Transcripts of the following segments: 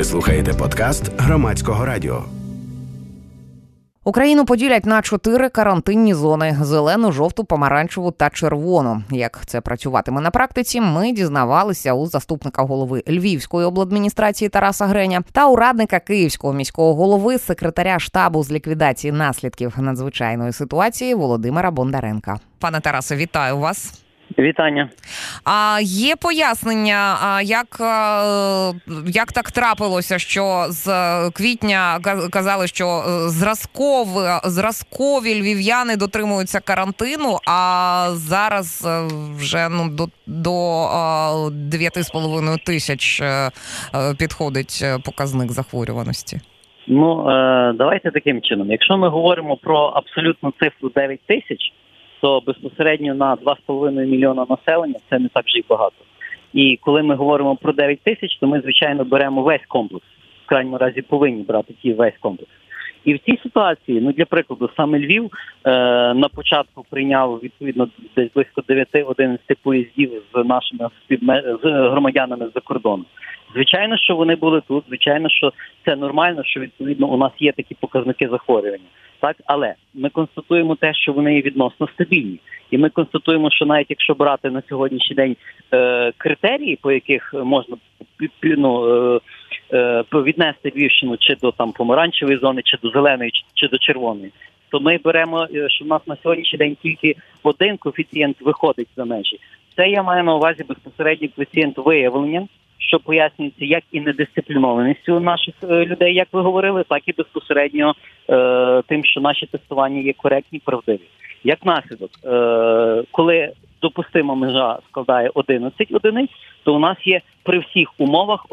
Ви слухаєте подкаст Громадського радіо. Україну поділять на 4 карантинні зони – зелену, жовту, помаранчеву та червону. Як це працюватиме на практиці, ми дізнавалися у заступника голови Львівської обладміністрації Тараса Греня та у радника Київського міського голови, секретаря штабу з ліквідації наслідків надзвичайної ситуації Володимира Бондаренка. Пане Тарасе, вітаю вас. Вітання. А є пояснення, як так трапилося, що з квітня казали, що зразкові львів'яни дотримуються карантину, а зараз вже до 9,5 тисяч підходить показник захворюваності? Давайте таким чином. Якщо ми говоримо про абсолютну цифру 9 тисяч, то безпосередньо на 2,5 мільйона населення це не так вже й багато. І коли ми говоримо про 9 тисяч, то ми, звичайно, беремо весь комплекс. В крайньому разі повинні брати весь комплекс. І в цій ситуації, для прикладу, саме Львів на початку прийняв, відповідно, десь близько 9-11 поїздів з нашими з громадянами з-за кордону. Звичайно, що вони були тут, звичайно, що це нормально, що, відповідно, у нас є такі показники захворювання. Так, але ми констатуємо те, що вони є відносно стабільні. І ми констатуємо, що навіть якщо брати на сьогоднішній день критерії, по яких можна віднести Львівщину чи до помаранчевої зони, чи до зеленої, чи до червоної, то ми беремо, що в нас на сьогоднішній день тільки один коефіцієнт виходить за межі. Це я маю на увазі безпосередньо коефіцієнт виявлення, що пояснюється як і недисциплінованістю наших людей, як ви говорили, так і безпосередньо тим, що наші тестування є коректні, правдиві. Як наслідок, коли допустима межа складає 11 одиниць, то у нас є при всіх умовах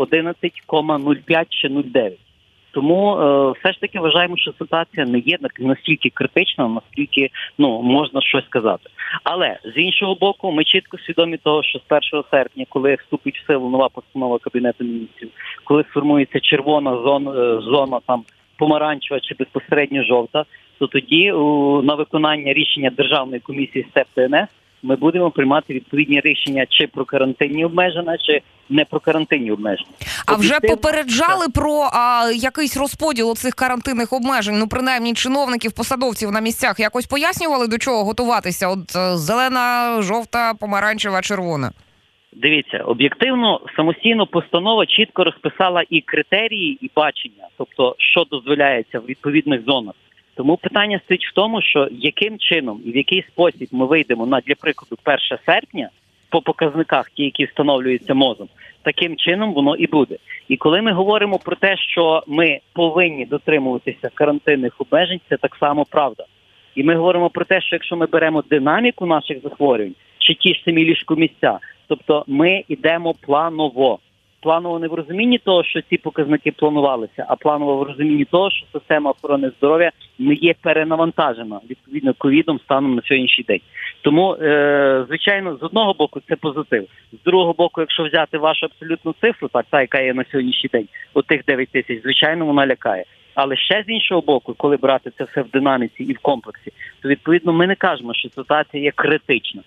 11,05 чи 0,9. Тому все ж таки вважаємо, що ситуація не є настільки критична, наскільки можна щось сказати. Але з іншого боку, ми чітко свідомі того, що з 1 серпня, коли вступить в силу нова постанова Кабінету Міністрів, коли сформується червона зона помаранчева чи безпосередньо жовта, то тоді на виконання рішення Державної комісії з ТНС ми будемо приймати відповідні рішення чи про карантинні обмеження, чи не про карантинні обмеження. А вже попереджали про якийсь розподіл цих карантинних обмежень? Принаймні чиновників, посадовців на місцях якось пояснювали, до чого готуватися? От зелена, жовта, помаранчева, червона. Дивіться, об'єктивно, самостійно постанова чітко розписала і критерії, і бачення, тобто, що дозволяється в відповідних зонах. Тому питання стоїть в тому, що яким чином і в який спосіб ми вийдемо на, для прикладу, 1 серпня по показниках, ті, які встановлюються МОЗом, таким чином воно і буде. І коли ми говоримо про те, що ми повинні дотримуватися карантинних обмежень, це так само правда. І ми говоримо про те, що якщо ми беремо динаміку наших захворювань, чи ті ж самі ліжкомісця, тобто ми йдемо планово. Планово не в розумінні того, що ці показники планувалися, а планово в розумінні того, що система охорони здоров'я не є перенавантажена, відповідно, ковідом станом на сьогоднішній день. Тому, звичайно, з одного боку це позитив. З другого боку, якщо взяти вашу абсолютну цифру, та, яка є на сьогоднішній день, тих 9 тисяч, звичайно, вона лякає. Але ще з іншого боку, коли брати це все в динаміці і в комплексі, то, відповідно, ми не кажемо, що ситуація є критична.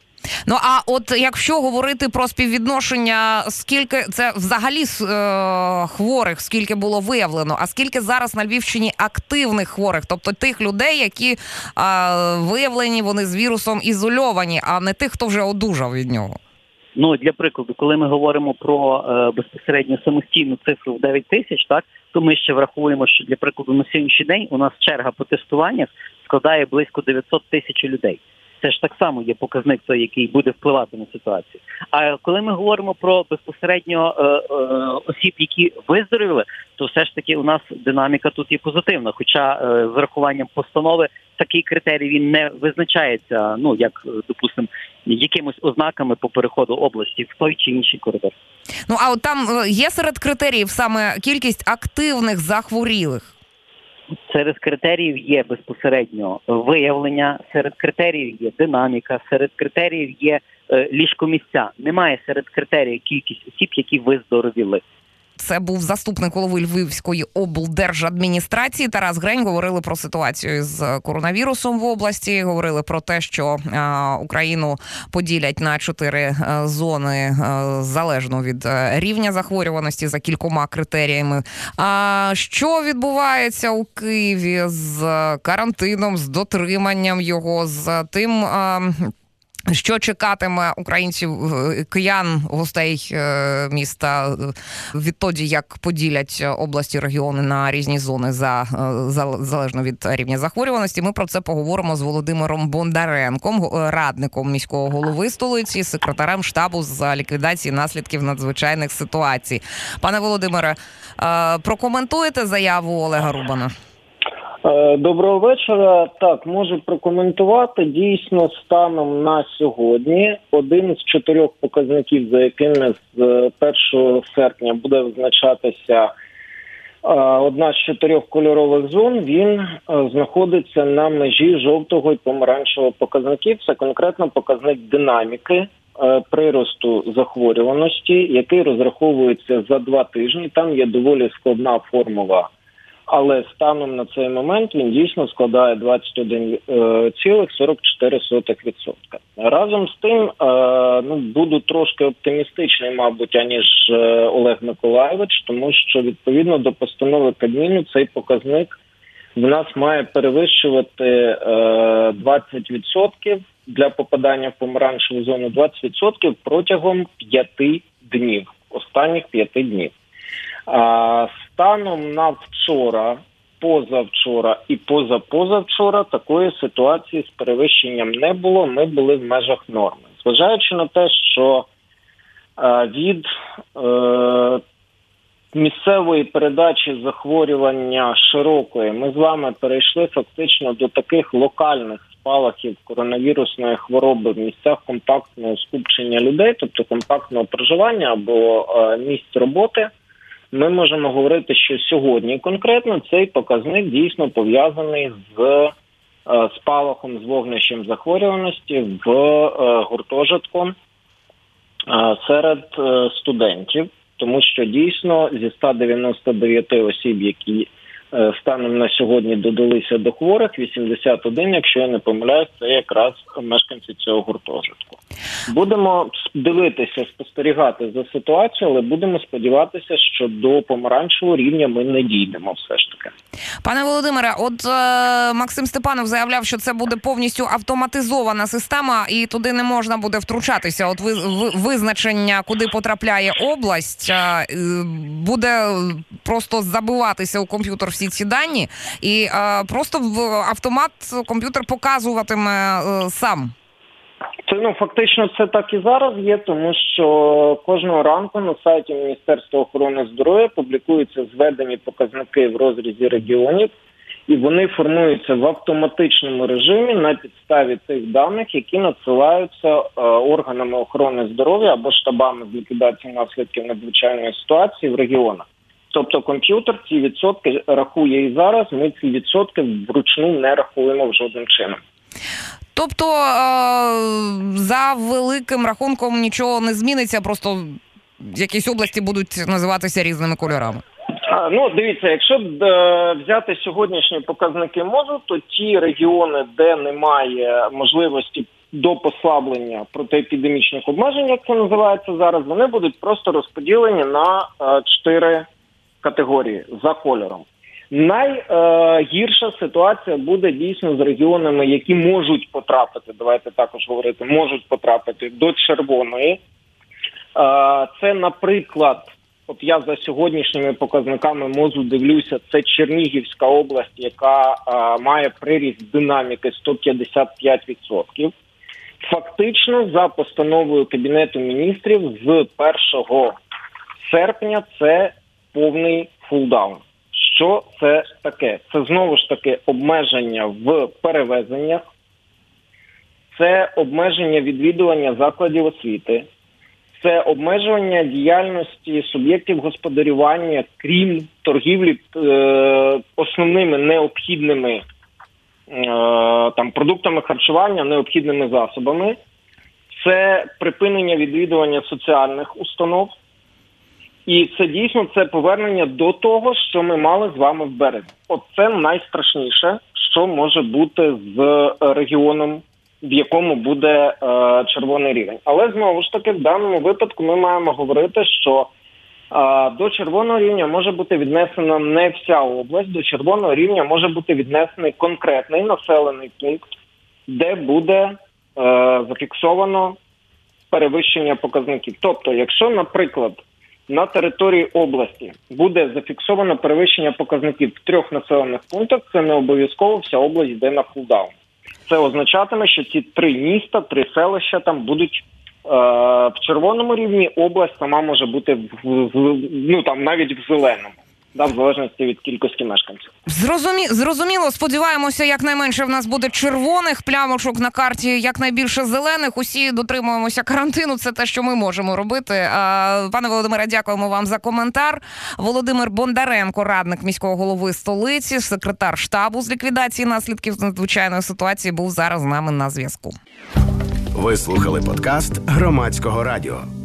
А от якщо говорити про співвідношення, скільки це взагалі хворих, скільки було виявлено, а скільки зараз на Львівщині активних хворих, тобто тих людей, які виявлені, вони з вірусом ізольовані, а не тих, хто вже одужав від нього? Для прикладу, коли ми говоримо про безпосередньо самостійну цифру в 9 тисяч, то ми ще враховуємо, що, для прикладу, на сьогоднішній день у нас черга по тестуваннях складає близько 900 тисяч людей. Це ж так само є показник той, який буде впливати на ситуацію. А коли ми говоримо про безпосередньо осіб, які виздоровіли, то все ж таки у нас динаміка тут є позитивна. Хоча з врахуванням постанови такий критерій він не визначається, як, допустимо, якимось ознаками по переходу області в той чи інший коридор. А от там є серед критеріїв саме кількість активних захворілих? Серед критеріїв є безпосередньо виявлення, серед критеріїв є динаміка, серед критеріїв є ліжкомісця. Немає серед критеріїв кількість осіб, які виздоровіли. Це був заступник голови Львівської облдержадміністрації Тарас Грень. Говорили про ситуацію з коронавірусом в області, говорили про те, що Україну поділять на 4 зони залежно від рівня захворюваності за кількома критеріями. А що відбувається у Києві з карантином, з дотриманням його, з тим, що чекатиме українців, киян, гостей міста відтоді, як поділять області, регіони на різні зони залежно від рівня захворюваності? Ми про це поговоримо з Володимиром Бондаренком, радником міського голови столиці, секретарем штабу з ліквідації наслідків надзвичайних ситуацій. Пане Володимире, прокоментуєте заяву Олега Рубана? Доброго вечора. Так, можу прокоментувати. Дійсно, станом на сьогодні один з 4 показників, за якими з 1 серпня буде визначатися одна з 4 кольорових зон, він знаходиться на межі жовтого і помаранчевого показників. Це конкретно показник динаміки приросту захворюваності, який розраховується за 2 тижні. Там є доволі складна формула. Але станом на цей момент він дійсно складає 21,44%. Разом з тим, буду трошки оптимістичний, мабуть, аніж Олег Миколайович, тому що відповідно до постанови Кабміну цей показник в нас має перевищувати 20% для попадання в помаранчеву зону, 20% протягом 5 днів, останніх 5 днів. Станом на вчора, позавчора і позапозавчора такої ситуації з перевищенням не було, ми були в межах норми. Зважаючи на те, що від місцевої передачі захворювання широкої ми з вами перейшли фактично до таких локальних спалахів коронавірусної хвороби в місцях компактного скупчення людей, тобто компактного проживання або місць роботи, ми можемо говорити, що сьогодні конкретно цей показник дійсно пов'язаний з спалахом, з вогнищем захворюваності в гуртожитку серед студентів, тому що дійсно зі 199 осіб, які станом на сьогодні додалися до хворих, 81, якщо я не помиляюсь, це якраз мешканці цього гуртожитку. Будемо дивитися, спостерігати за ситуацією, але будемо сподіватися, що до помаранчевого рівня ми не дійдемо все ж таки. Пане Володимире, от Максим Степанов заявляв, що це буде повністю автоматизована система і туди не можна буде втручатися. От визначення, куди потрапляє область, буде просто забиватися у комп'ютер всі ці дані і просто в автомат комп'ютер показуватиме сам. Це, фактично це так і зараз є, тому що кожного ранку на сайті Міністерства охорони здоров'я публікуються зведені показники в розрізі регіонів, і вони формуються в автоматичному режимі на підставі тих даних, які надсилаються органами охорони здоров'я або штабами з ліквідації наслідків надзвичайної ситуації в регіонах. Тобто комп'ютер ці відсотки рахує і зараз, ми ці відсотки вручну не рахуємо жодним чином. Тобто за великим рахунком нічого не зміниться, просто якісь області будуть називатися різними кольорами? Дивіться, якщо взяти сьогоднішні показники МОЗу, то ті регіони, де немає можливості до послаблення протиепідемічних обмежень, як це називається зараз, вони будуть просто розподілені на 4 категорії за кольором. Найгірша ситуація буде дійсно з регіонами, які можуть потрапити, давайте також говорити, можуть потрапити до червоної. Це, наприклад, от я за сьогоднішніми показниками МОЗу дивлюся, це Чернігівська область, яка має приріст динаміки 155%. Фактично, за постановою Кабінету міністрів, з 1 серпня це повний фулдаун. Що це таке? Це знову ж таки обмеження в перевезеннях, це обмеження відвідування закладів освіти, це обмеження діяльності суб'єктів господарювання, крім торгівлі основними необхідними продуктами харчування, необхідними засобами, це припинення відвідування соціальних установ, І це дійсно це повернення до того, що ми мали з вами в березні. Оце найстрашніше, що може бути з регіоном, в якому буде червоний рівень. Але знову ж таки, в даному випадку ми маємо говорити, що до червоного рівня може бути віднесена не вся область, до червоного рівня може бути віднесений конкретний населений пункт, де буде зафіксовано перевищення показників. Тобто, якщо, наприклад, на території області буде зафіксовано перевищення показників в 3 населених пунктах, це не обов'язково вся область йде на кулдаун. Це означатиме, що ці 3 міста, 3 селища там будуть в червоному рівні, область сама може бути навіть в зеленому. В залежності від кількості мешканців. Зрозуміло. Сподіваємося, якнайменше в нас буде червоних плямочок на карті, якнайбільше зелених. Усі дотримуємося карантину. Це те, що ми можемо робити. Пане Володимире, дякуємо вам за коментар. Володимир Бондаренко, радник міського голови столиці, секретар штабу з ліквідації наслідків надзвичайної ситуації, був зараз з нами на зв'язку. Ви слухали подкаст Громадського радіо.